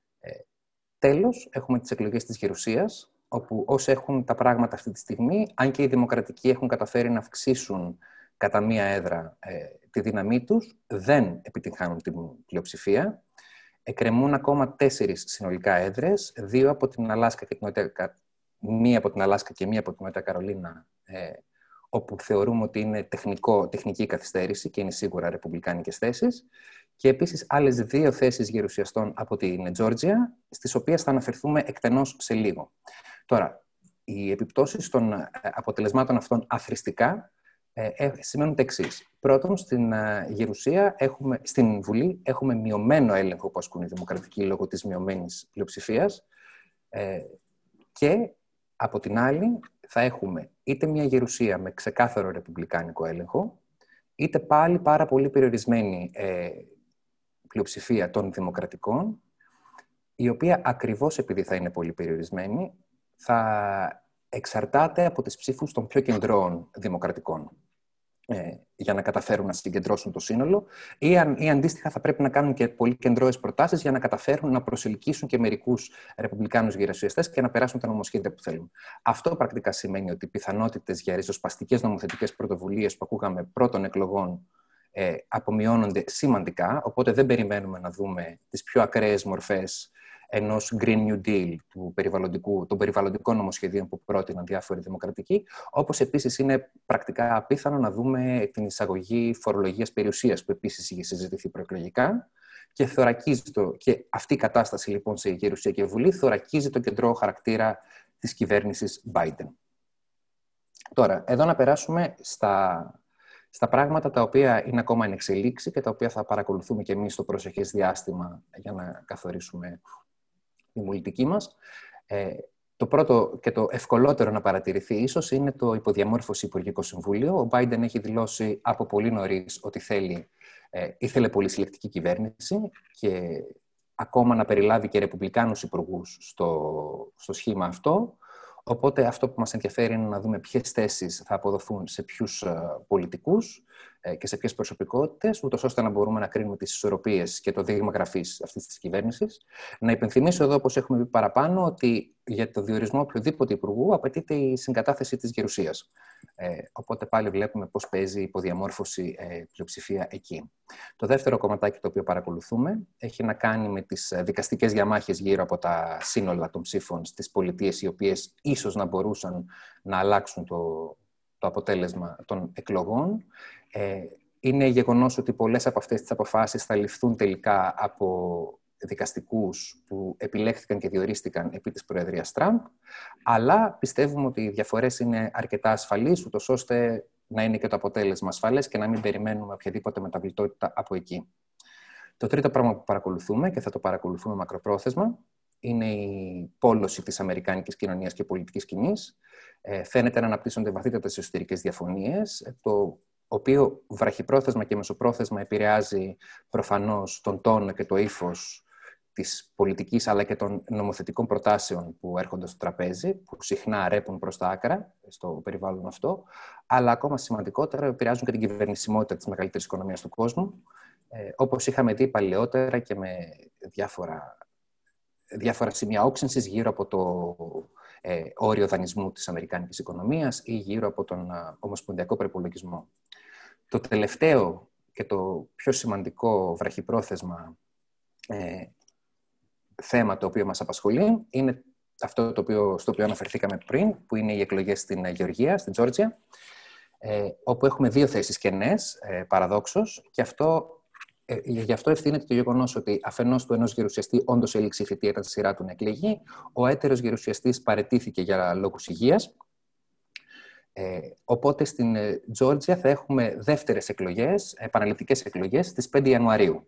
Τέλος, έχουμε τις εκλογές της Γερουσίας, όπου όσοι έχουν τα πράγματα αυτή τη στιγμή, αν και οι δημοκρατικοί έχουν καταφέρει να αυξήσουν κατά 1 έδρα τη δύναμή τους, δεν επιτυγχάνουν την πλειοψηφία. Εκκρεμούν ακόμα 4 συνολικά έδρες, 2 από την Αλάσκα και μία από την Αλάσκα και μία από την Νότια Καρολίνα, όπου θεωρούμε ότι είναι τεχνική καθυστέρηση και είναι σίγουρα ρεπουμπλικάνικες θέσεις. Και επίσης άλλες 2 θέσεις γερουσιαστών από την Τζόρτζια, στις οποίες θα αναφερθούμε εκτενώς σε λίγο. Τώρα, οι επιπτώσεις των αποτελεσμάτων αυτών αθροιστικά σημαίνουν τα εξής. Πρώτον, στην Βουλή έχουμε μειωμένο έλεγχο που ασκούν οι δημοκρατικοί λόγω της μειωμένης πλειοψηφίας και από την άλλη θα έχουμε είτε μια Γερουσία με ξεκάθαρο ρεπουμπλικάνικο έλεγχο, είτε πάλι πάρα πολύ περιορισμένη πλειοψηφία των δημοκρατικών, η οποία ακριβώς επειδή θα είναι πολύ περιορισμένη, θα εξαρτάται από τις ψήφους των πιο κεντρώων δημοκρατικών για να καταφέρουν να συγκεντρώσουν το σύνολο ή αντίστοιχα θα πρέπει να κάνουν και πολύ κεντρώες προτάσεις για να καταφέρουν να προσελκύσουν και μερικούς ρεπουμπλικάνους γερουσιαστές και να περάσουν τα νομοσχέδια που θέλουν. Αυτό πρακτικά σημαίνει ότι οι πιθανότητες για ριζοσπαστικές νομοθετικές πρωτοβουλίες που ακούγαμε πρώτων εκλογών απομειώνονται σημαντικά, οπότε δεν περιμένουμε να δούμε τις πιο ακραίες μορφές ενός Green New Deal των περιβαλλοντικών νομοσχεδίων που πρότειναν διάφοροι δημοκρατικοί, όπως επίσης είναι πρακτικά απίθανο να δούμε την εισαγωγή φορολογίας περιουσίας, που επίσης είχε συζητηθεί προεκλογικά, και αυτή η κατάσταση λοιπόν σε Γερουσία και Βουλή θωρακίζει τον κεντρό χαρακτήρα της κυβέρνησης Biden. Τώρα, εδώ να περάσουμε στα πράγματα τα οποία είναι ακόμα εν εξελίξη και τα οποία θα παρακολουθούμε και εμείς στο προσεχές διάστημα για να καθορίσουμε την πολιτική μας. Το πρώτο και το ευκολότερο να παρατηρηθεί ίσως είναι το υποδιαμόρφωση Υπουργικό Συμβούλιο. Ο Biden έχει δηλώσει από πολύ νωρίς ότι ήθελε πολυσυλλεκτική κυβέρνηση και ακόμα να περιλάβει και ρεπουμπλικάνους υπουργούς στο σχήμα αυτό. Οπότε αυτό που μας ενδιαφέρει είναι να δούμε ποιες θέσεις θα αποδοθούν σε ποιους πολιτικούς. και σε ποιες προσωπικότητες, ούτως ώστε να μπορούμε να κρίνουμε τις ισορροπίες και το δείγμα γραφής αυτής της κυβέρνησης. Να υπενθυμίσω εδώ, όπως έχουμε πει παραπάνω, ότι για το διορισμό οποιοδήποτε υπουργού απαιτείται η συγκατάθεση της γερουσίας. Οπότε πάλι βλέπουμε πώς παίζει η υποδιαμόρφωση πλειοψηφία εκεί. Το δεύτερο κομματάκι το οποίο παρακολουθούμε έχει να κάνει με τις δικαστικές διαμάχες γύρω από τα σύνολα των ψήφων στις πολιτείες, οι οποίες ίσως να μπορούσαν να αλλάξουν το αποτέλεσμα των εκλογών. Είναι γεγονός ότι πολλές από αυτές τις αποφάσεις θα ληφθούν τελικά από δικαστικούς που επιλέχθηκαν και διορίστηκαν επί της Προεδρίας Τραμπ, αλλά πιστεύουμε ότι οι διαφορές είναι αρκετά ασφαλείς, ούτως ώστε να είναι και το αποτέλεσμα ασφαλές και να μην περιμένουμε οποιαδήποτε μεταβλητότητα από εκεί. Το τρίτο πράγμα που παρακολουθούμε, και θα το παρακολουθούμε μακροπρόθεσμα, είναι η πόλωση της αμερικάνικης κοινωνίας και πολιτικής σκηνής. Φαίνεται να αναπτύσσονται βαθύτατες εσωτερικές διαφωνίες, το οποίο βραχυπρόθεσμα και μεσοπρόθεσμα επηρεάζει προφανώς τον τόνο και το ύφος της πολιτικής αλλά και των νομοθετικών προτάσεων που έρχονται στο τραπέζι, που συχνά ρέπουν προς τα άκρα στο περιβάλλον αυτό, αλλά ακόμα σημαντικότερα επηρεάζουν και την κυβερνησιμότητα της μεγαλύτερης οικονομίας του κόσμου, όπως είχαμε δει παλαιότερα και με διάφορα σημεία όξυνσης γύρω από το όριο δανεισμού της αμερικάνικης οικονομίας ή γύρω από τον ομοσπονδιακό προϋπολογισμό. Το τελευταίο και το πιο σημαντικό βραχυπρόθεσμα θέμα το οποίο μας απασχολεί είναι αυτό στο οποίο αναφερθήκαμε πριν, που είναι οι εκλογές στην Γεωργία, στην Τζόρτζια, όπου έχουμε 2 θέσεις κενές, παραδόξως, και γι' αυτό ευθύνεται το γεγονός ότι αφενός του ενός γερουσιαστή όντως έληξε η θητεία, ήταν στη σειρά του να εκλεγεί, ο έτερος γερουσιαστής παραιτήθηκε για λόγους υγείας. Οπότε στην Τζόρτζια θα έχουμε δεύτερες εκλογές, επαναληπτικές εκλογές, στις 5 Ιανουαρίου,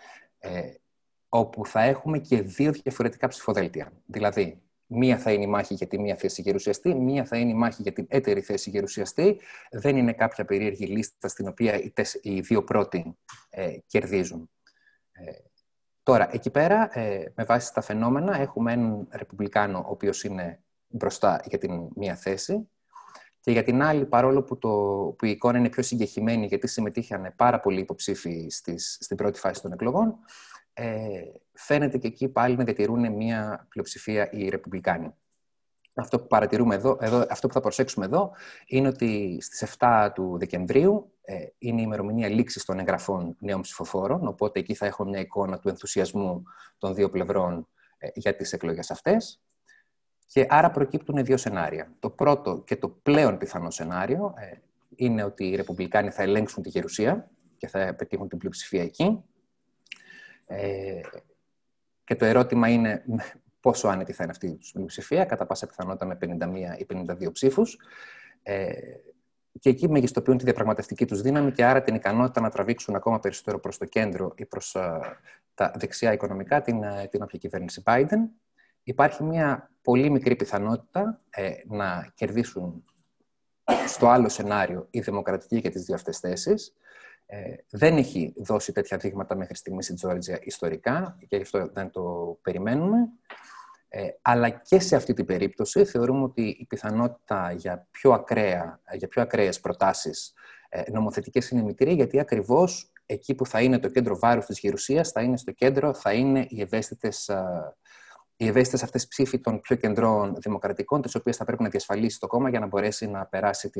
όπου θα έχουμε και 2 διαφορετικά ψηφοδέλτια. Δηλαδή, μία θα είναι η μάχη για τη μία θέση γερουσιαστή, μία θα είναι η μάχη για την έτερη θέση γερουσιαστή. Δεν είναι κάποια περίεργη λίστα στην οποία οι 2 πρώτοι κερδίζουν. Τώρα, εκεί πέρα, με βάση τα φαινόμενα, έχουμε έναν Ρεπουμπλικάνο, ο οποίος είναι μπροστά για την μία θέση, και για την άλλη, παρόλο που η εικόνα είναι πιο συγκεχημένη, γιατί συμμετείχαν πάρα πολλοί υποψήφοι στην πρώτη φάση των εκλογών, φαίνεται και εκεί πάλι να διατηρούν μια πλειοψηφία οι Ρεπουμπλικάνοι. Αυτό που παρατηρούμε αυτό που θα προσέξουμε εδώ, είναι ότι στις 7 του Δεκεμβρίου είναι η ημερομηνία λήξης των εγγραφών νέων ψηφοφόρων, οπότε εκεί θα έχουμε μια εικόνα του ενθουσιασμού των 2 πλευρών για τις εκλογές αυτές. Και άρα προκύπτουν 2 σενάρια. Το πρώτο και το πλέον πιθανό σενάριο είναι ότι οι Ρεπουμπλικάνοι θα ελέγξουν τη Γερουσία και θα πετύχουν την πλειοψηφία εκεί. Και το ερώτημα είναι πόσο άνετη θα είναι αυτή η πλειοψηφία, κατά πάσα πιθανότητα με 51 ή 52 ψήφους. Και εκεί μεγιστοποιούν τη διαπραγματευτική τους δύναμη και άρα την ικανότητα να τραβήξουν ακόμα περισσότερο προς το κέντρο ή προς τα δεξιά οικονομικά την όποια κυβέρνηση Biden. Υπάρχει μια πολύ μικρή πιθανότητα να κερδίσουν στο άλλο σενάριο η Δημοκρατική για τις 2 αυτές θέσεις. Δεν έχει δώσει τέτοια δείγματα μέχρι στιγμής η Τζόρτζια ιστορικά και γι' αυτό δεν το περιμένουμε. Αλλά και σε αυτή την περίπτωση θεωρούμε ότι η πιθανότητα για πιο ακραίες προτάσεις νομοθετικές είναι μικρή, γιατί ακριβώς εκεί που θα είναι το κέντρο βάρους της γερουσίας, θα είναι οι ευαίσθητες αυτές ψήφοι των πιο κεντρών δημοκρατικών, τις οποίες θα πρέπει να διασφαλίσει το κόμμα για να μπορέσει να περάσει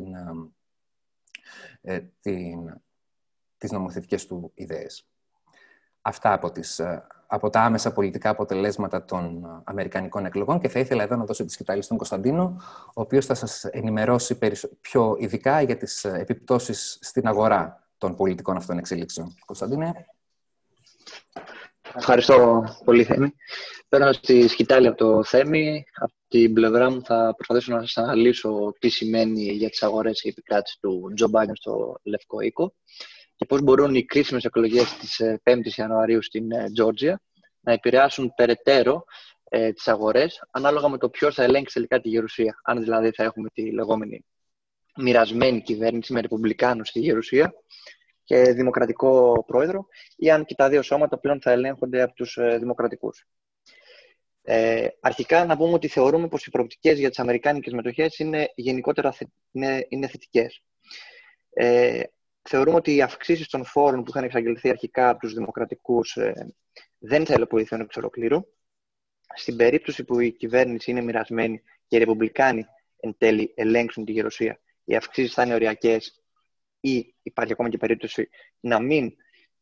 τις νομοθετικές του ιδέες. Αυτά από τα άμεσα πολιτικά αποτελέσματα των αμερικανικών εκλογών, και θα ήθελα εδώ να δώσω τη σκητάλη στον Κωνσταντίνο, ο οποίος θα σας ενημερώσει πιο ειδικά για τις επιπτώσεις στην αγορά των πολιτικών αυτών εξελίξεων. Κωνσταντίνε. Ευχαριστώ πολύ, Θέμη. Παίρνω στη σκητάλη από το Θέμη. Από την πλευρά μου θα προσπαθήσω να σας αναλύσω τι σημαίνει για τις αγορές η επικράτηση του Τζο Μπάιντεν στο Λευκό Οίκο και πώς μπορούν οι κρίσιμες εκλογές της 5ης Ιανουαρίου στην Τζόρτζια να επηρεάσουν περαιτέρω τις αγορές, ανάλογα με το ποιος θα ελέγξει τελικά τη γερουσία. Αν δηλαδή θα έχουμε τη λεγόμενη μοιρασμένη κυβέρνηση με ρεπουμπλικάνους στη γερουσία και δημοκρατικό πρόεδρο, ή αν και τα 2 σώματα πλέον θα ελέγχονται από τους δημοκρατικούς. Αρχικά να πούμε ότι θεωρούμε πως οι προοπτικές για τις αμερικάνικες μετοχές είναι γενικότερα θετικές. θεωρούμε ότι οι αυξήσεις των φόρων που είχαν εξαγγελθεί αρχικά από τους δημοκρατικούς δεν θα υλοποιηθούν εξ ολοκλήρου. Στην περίπτωση που η κυβέρνηση είναι μοιρασμένη και οι ρεπουμπλικάνοι εν τέλει ελέγξουν τη γερουσία, οι αυξήσεις θα είναι οριακές ή υπάρχει ακόμα και περίπτωση να μην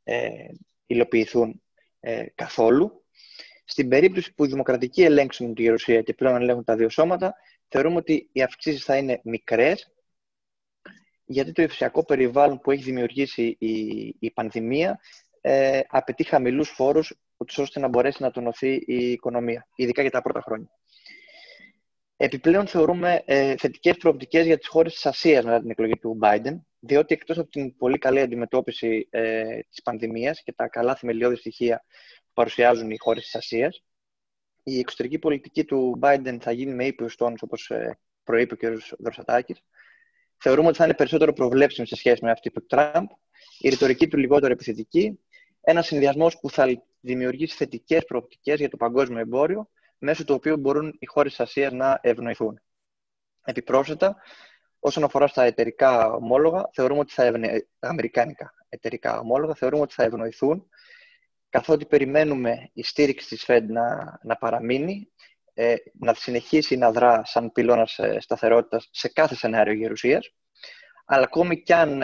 υλοποιηθούν καθόλου. Στην περίπτωση που οι δημοκρατικοί ελέγξουν τη γερουσία και πλέον ελέγχουν τα δύο σώματα, θεωρούμε ότι οι αυξήσεις θα είναι μικρές, γιατί το υφησιακό περιβάλλον που έχει δημιουργήσει η πανδημία απαιτεί χαμηλούς φόρους, ώστε να μπορέσει να τονωθεί η οικονομία, ειδικά για τα πρώτα χρόνια. Επιπλέον, θεωρούμε θετικές προοπτικές για τις χώρες της Ασίας μετά την εκλογή του Biden, διότι εκτός από την πολύ καλή αντιμετώπιση της πανδημίας και τα καλά θεμελιώδη στοιχεία που παρουσιάζουν οι χώρες της Ασίας, η εξωτερική πολιτική του Biden θα γίνει με ήπιους τόνους, όπως προείπε ο κ. Δροσατάκης. Θεωρούμε ότι θα είναι περισσότερο προβλέψιμη σε σχέση με αυτή του Τραμπ, η ρητορική του λιγότερο επιθετική, ένας συνδυασμός που θα δημιουργήσει θετικές προοπτικές για το παγκόσμιο εμπόριο, μέσω του οποίου μπορούν οι χώρες της Ασίας να ευνοηθούν. Επιπρόσθετα, όσον αφορά στα εταιρικά ομόλογα, θεωρούμε ότι τα αμερικάνικα εταιρικά ομόλογα, θεωρούμε ότι θα ευνοηθούν, καθότι περιμένουμε η στήριξη της Fed να παραμείνει, να συνεχίσει να δρά σαν πυλώνας σταθερότητας σε κάθε σενάριο γερουσίας, αλλά ακόμη κι αν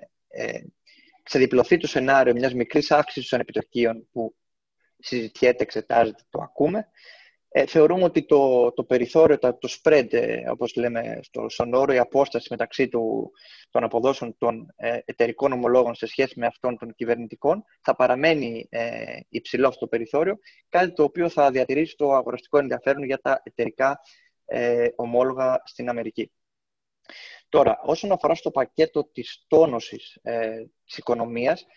ξεδιπλωθεί το σενάριο μιας μικρής αύξησης των επιτοκίων που συζητιέται, εξετάζεται, το ακούμε, θεωρούμε ότι το περιθώριο, το spread, όπως λέμε στον όρο, η απόσταση μεταξύ των αποδόσεων των εταιρικών ομολόγων σε σχέση με αυτών των κυβερνητικών θα παραμένει υψηλό αυτό το περιθώριο, κάτι το οποίο θα διατηρήσει το αγοραστικό ενδιαφέρον για τα εταιρικά ομόλογα στην Αμερική. Τώρα, όσον αφορά στο πακέτο της τόνωσης της οικονομίας,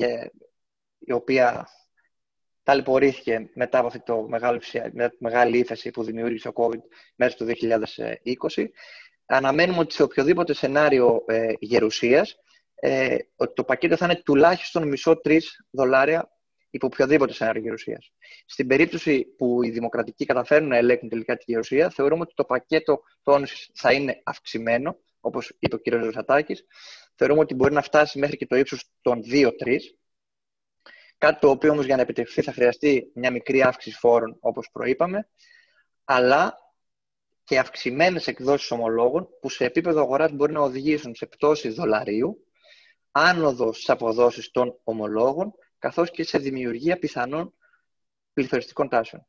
η οποία ταλαιπωρήθηκε μετά από αυτή το μεγάλη ύφεση που δημιούργησε ο COVID μέσα στο 2020. Αναμένουμε ότι σε οποιοδήποτε σενάριο γερουσίας, ότι το πακέτο θα είναι τουλάχιστον $0,5 υπό οποιοδήποτε σενάριο γερουσίας. Στην περίπτωση που οι δημοκρατικοί καταφέρουν να ελέγχουν τελικά τη γερουσία, θεωρούμε ότι το πακέτο τόνωσης θα είναι αυξημένο, όπως είπε ο κ. Ρωσατάκης. Θεωρούμε ότι μπορεί να φτάσει μέχρι και το ύψος των 2-3. Κάτι το οποίο όμως για να επιτευχθεί θα χρειαστεί μια μικρή αύξηση φόρων, όπως προείπαμε, αλλά και αυξημένες εκδόσεις ομολόγων που σε επίπεδο αγοράς μπορεί να οδηγήσουν σε πτώση δολαρίου, άνοδο στις αποδόσεις των ομολόγων, καθώς και σε δημιουργία πιθανών πληθωριστικών τάσεων.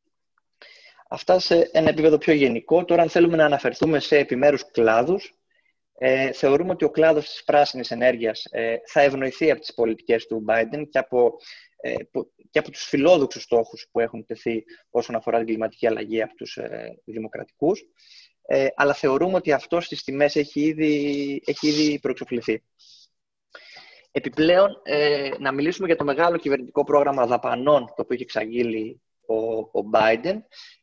Αυτά σε ένα επίπεδο πιο γενικό. Τώρα, αν θέλουμε να αναφερθούμε σε επιμέρους κλάδους, θεωρούμε ότι ο κλάδος της πράσινης ενέργειας θα ευνοηθεί από τις πολιτικές του Biden και από τους φιλόδοξους στόχους που έχουν τεθεί όσον αφορά την κλιματική αλλαγή από τους δημοκρατικούς, αλλά θεωρούμε ότι αυτό στις τιμές έχει ήδη προεξοφληθεί. Επιπλέον, να μιλήσουμε για το μεγάλο κυβερνητικό πρόγραμμα δαπανών το οποίο έχει εξαγγείλει ο Biden.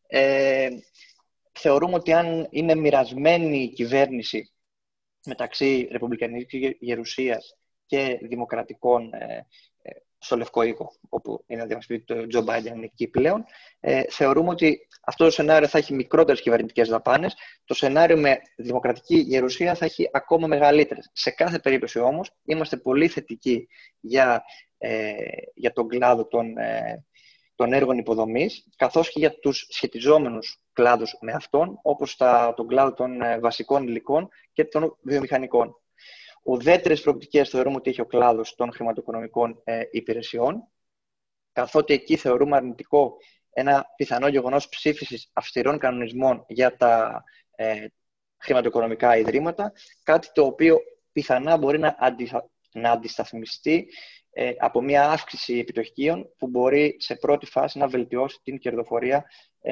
Θεωρούμε ότι αν είναι μοιρασμένη η κυβέρνηση μεταξύ ρεπουμπλικανικής γερουσίας και δημοκρατικών στο Λευκό Οίκο, όπου είναι αδιαμφισβήτητο το Τζο Μπάιντεν εκεί πλέον, θεωρούμε ότι αυτό το σενάριο θα έχει μικρότερες κυβερνητικές δαπάνες. Το σενάριο με δημοκρατική γερουσία θα έχει ακόμα μεγαλύτερες. Σε κάθε περίπτωση όμως είμαστε πολύ θετικοί για τον κλάδο των έργων υποδομής, καθώς και για τους σχετιζόμενους κλάδους με αυτόν, όπως τον κλάδο των βασικών υλικών και των βιομηχανικών. Ουδέτερες προοπτικές θεωρούμε ότι έχει ο κλάδος των χρηματοοικονομικών υπηρεσιών, καθότι εκεί θεωρούμε αρνητικό ένα πιθανό γεγονός ψήφισης αυστηρών κανονισμών για τα χρηματοοικονομικά ιδρύματα, κάτι το οποίο πιθανά μπορεί να αντισταθμιστεί από μια αύξηση επιτοκίων που μπορεί σε πρώτη φάση να βελτιώσει την κερδοφορία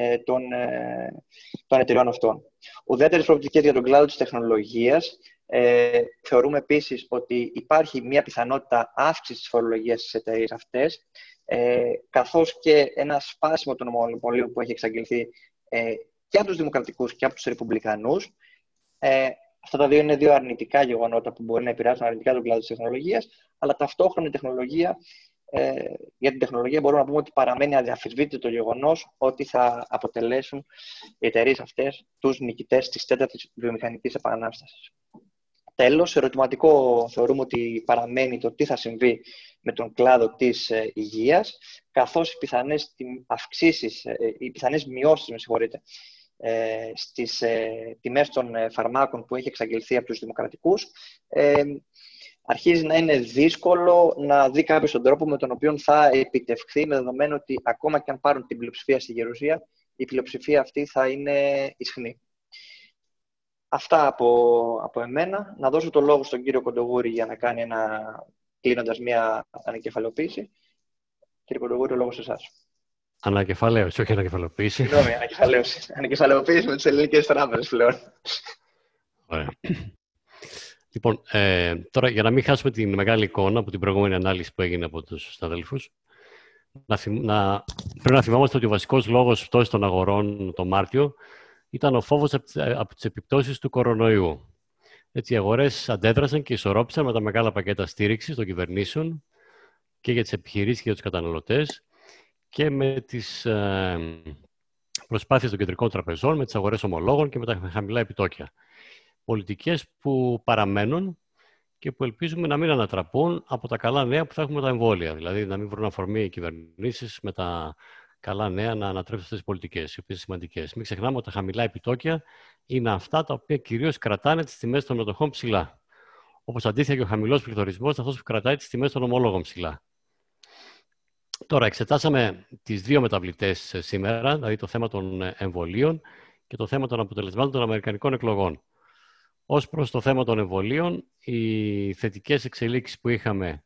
των εταιριών αυτών. Ουδέτερες προοπτικές για τον κλάδο της τεχνολογίας. Θεωρούμε επίσης ότι υπάρχει μια πιθανότητα αύξησης της φορολογίας στις εταιρείες αυτές, καθώς και ένα σπάσιμο των μονοπωλίων που έχει εξαγγελθεί και από τους δημοκρατικούς και από τους ρεπουμπλικανούς. Αυτά τα δύο είναι δύο αρνητικά γεγονότα που μπορεί να επηρεάσουν αρνητικά τον κλάδο της τεχνολογίας, αλλά ταυτόχρονα για την τεχνολογία μπορούμε να πούμε ότι παραμένει αδιαμφισβήτητο το γεγονός ότι θα αποτελέσουν οι εταιρείες αυτές τους νικητές της τέταρτης βιομηχανικής επανάστασης. Τέλος, ερωτηματικό θεωρούμε ότι παραμένει το τι θα συμβεί με τον κλάδο της υγείας, καθώς οι πιθανές μειώσεις, στις τιμές των φαρμάκων που έχει εξαγγελθεί από τους δημοκρατικούς, αρχίζει να είναι δύσκολο να δει κάποιος τον τρόπο με τον οποίο θα επιτευχθεί, με δεδομένο ότι ακόμα και αν πάρουν την πλειοψηφία στη Γερουσία, η πλειοψηφία αυτή θα είναι ισχνή. Αυτά από εμένα. Να δώσω το λόγο στον κύριο Κοντογούρη για να κάνει κλείνοντας μια ανακεφαλαιοποίηση. Κύριε Κοντογούρη, ο λόγος σε εσάς. Ανακεφαλαίωση, όχι ανακεφαλαιοποίηση. Συγγνώμη, ανακεφαλαίωση. Ανακεφαλαιοποίηση με τις ελληνικές τράπεζες πλέον. Ωραία. Λοιπόν, τώρα για να μην χάσουμε την μεγάλη εικόνα από την προηγούμενη ανάλυση που έγινε από τους συναδέλφους, πρέπει να θυμάμαστε ότι ο βασικός λόγος πτώσης των αγορών το Μάρτιο ήταν ο φόβος από τις επιπτώσεις του κορονοϊού. Έτσι, οι αγορές αντέδρασαν και ισορρόπησαν με τα μεγάλα πακέτα στήριξης των κυβερνήσεων και για τις επιχειρήσεις και για τους καταναλωτές και με τις προσπάθειες των κεντρικών τραπεζών, με τις αγορές ομολόγων και με τα χαμηλά επιτόκια. Πολιτικές που παραμένουν και που ελπίζουμε να μην ανατραπούν από τα καλά νέα που θα έχουμε τα εμβόλια. Δηλαδή, να μην βρουν αφορμή οι κυβερνήσεις με τα καλά νέα να ανατρέψουν αυτές τις πολιτικές, οι οποίες είναι σημαντικές. Μην ξεχνάμε ότι τα χαμηλά επιτόκια είναι αυτά τα οποία κυρίως κρατάνε τις τιμές των μετοχών ψηλά. Όπως αντίστοιχα και ο χαμηλός πληθωρισμός, αυτός που κρατάει τις τιμές των ομολόγων ψηλά. Τώρα, εξετάσαμε τις δύο μεταβλητές σήμερα, δηλαδή το θέμα των εμβολίων και το θέμα των αποτελεσμάτων των αμερικανικών εκλογών. Ως προς το θέμα των εμβολίων, οι θετικές εξελίξεις που είχαμε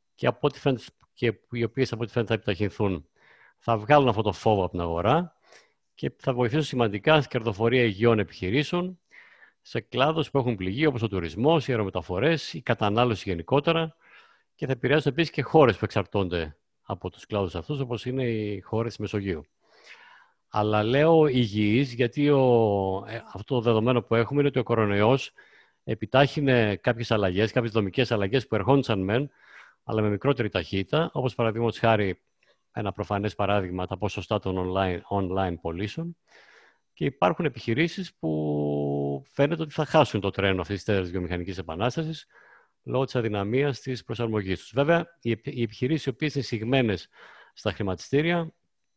και οι οποίες από ό,τι φαίνεται θα επιταχυνθούν, θα βγάλουν αυτό το φόβο από την αγορά και θα βοηθήσουν σημαντικά στην κερδοφορία υγιών επιχειρήσεων σε κλάδους που έχουν πληγεί, όπως ο τουρισμός, οι αερομεταφορές, η κατανάλωση γενικότερα και θα επηρεάσουν επίσης και χώρες που εξαρτώνται από τους κλάδους αυτούς, όπως είναι οι χώρες της Μεσογείου. Αλλά λέω υγιής, γιατί αυτό το δεδομένο που έχουμε είναι ότι ο κορονοϊός επιτάχυνε κάποιες αλλαγές, κάποιες δομικές αλλαγές που ερχόντουσαν μεν, αλλά με μικρότερη ταχύτητα, όπως παραδείγματος χάρη ένα προφανές παράδειγμα, τα ποσοστά των online πωλήσεων. Και υπάρχουν επιχειρήσεις που φαίνεται ότι θα χάσουν το τρένο αυτής της τέταρτης βιομηχανικής επανάστασης λόγω της αδυναμίας της προσαρμογής τους. Βέβαια, οι επιχειρήσεις οι οποίες είναι εισηγμένες στα χρηματιστήρια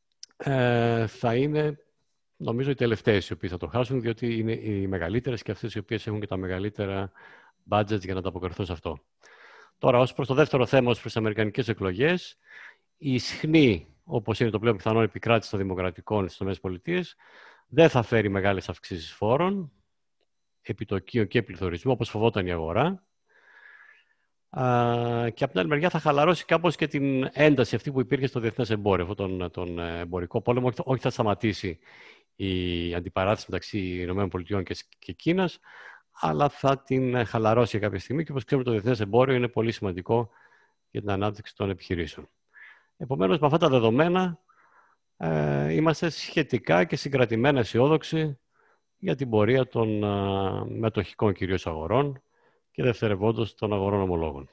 θα είναι, νομίζω, οι τελευταίες οι οποίες θα το χάσουν, διότι είναι οι μεγαλύτερες και αυτές οι οποίες έχουν και τα μεγαλύτερα budgets για να ανταποκριθούν σε αυτό. Τώρα, ως προς το δεύτερο θέμα, ως προς τις αμερικανικές εκλογές, η ισχνή, όπως είναι το πλέον πιθανό, επικράτηση των δημοκρατικών στις ΗΠΑ, δεν θα φέρει μεγάλες αυξήσεις φόρων, επιτοκίων και πληθωρισμού, όπως φοβόταν η αγορά. Και από την άλλη μεριά θα χαλαρώσει κάπως και την ένταση αυτή που υπήρχε στο διεθνές εμπόριο, αυτόν τον εμπορικό πόλεμο. Όχι θα σταματήσει η αντιπαράθεση μεταξύ ΗΠΑ και Κίνας, αλλά θα την χαλαρώσει κάποια στιγμή και όπως ξέρουμε το διεθνές εμπόριο είναι πολύ σημαντικό για την ανάπτυξη των επιχειρήσεων. Επομένως, με αυτά τα δεδομένα είμαστε σχετικά και συγκρατημένα αισιόδοξοι για την πορεία των μετοχικών κυρίως αγορών και δευτερευόντως των αγορών ομολόγων.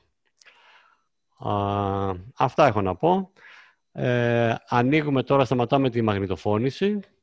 Αυτά έχω να πω. Ανοίγουμε τώρα, σταματάμε τη μαγνητοφώνηση.